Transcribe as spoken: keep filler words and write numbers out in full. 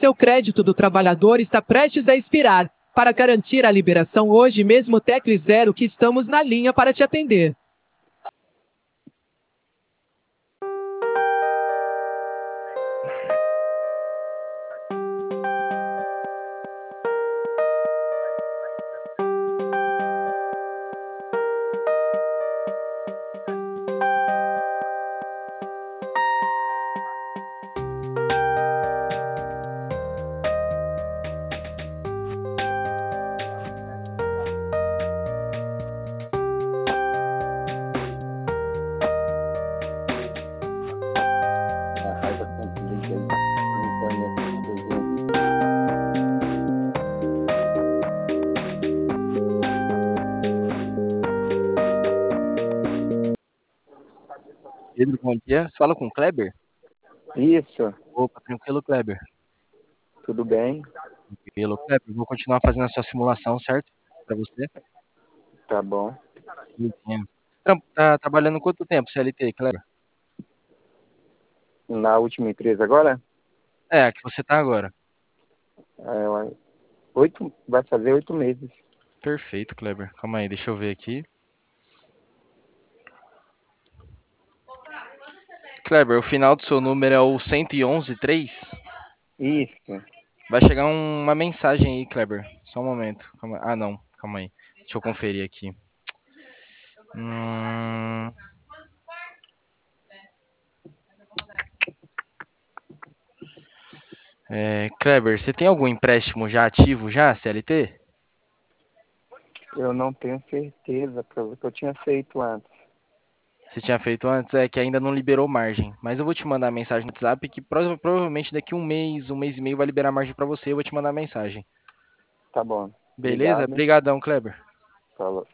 seu crédito do trabalhador está prestes a expirar. Para garantir a liberação hoje mesmo, tecle zero que estamos na linha para te atender. Pedro, bom dia. Você fala com o Kleber? Isso, Opa, tranquilo, Kleber. tudo bem? Tranquilo, Kleber. Vou continuar fazendo a sua simulação, certo? Para você. Tá bom. Bonitinho. Tá, tá trabalhando quanto tempo, C L T, Kleber? Na última empresa agora, É, a que você tá agora. é, oito, vai fazer oito meses. Perfeito, Kleber. Calma aí, deixa eu ver aqui. Kleber, o final do seu número é o cento e onze três? Isso. Vai chegar um- uma mensagem aí, Kleber. Só um momento. Calma- Ah, não. Calma aí. Deixa eu conferir aqui. Hum... É, Kleber, você tem algum empréstimo já ativo já, C L T? Eu não tenho certeza para o que eu tinha feito antes. Você tinha feito antes, é que ainda não liberou margem. Mas eu vou te mandar mensagem no WhatsApp que prova- provavelmente daqui um mês, um mês e meio vai liberar margem para você. Eu vou te mandar mensagem. Tá bom. Beleza? Obrigado. Obrigadão, Kleber. Falou.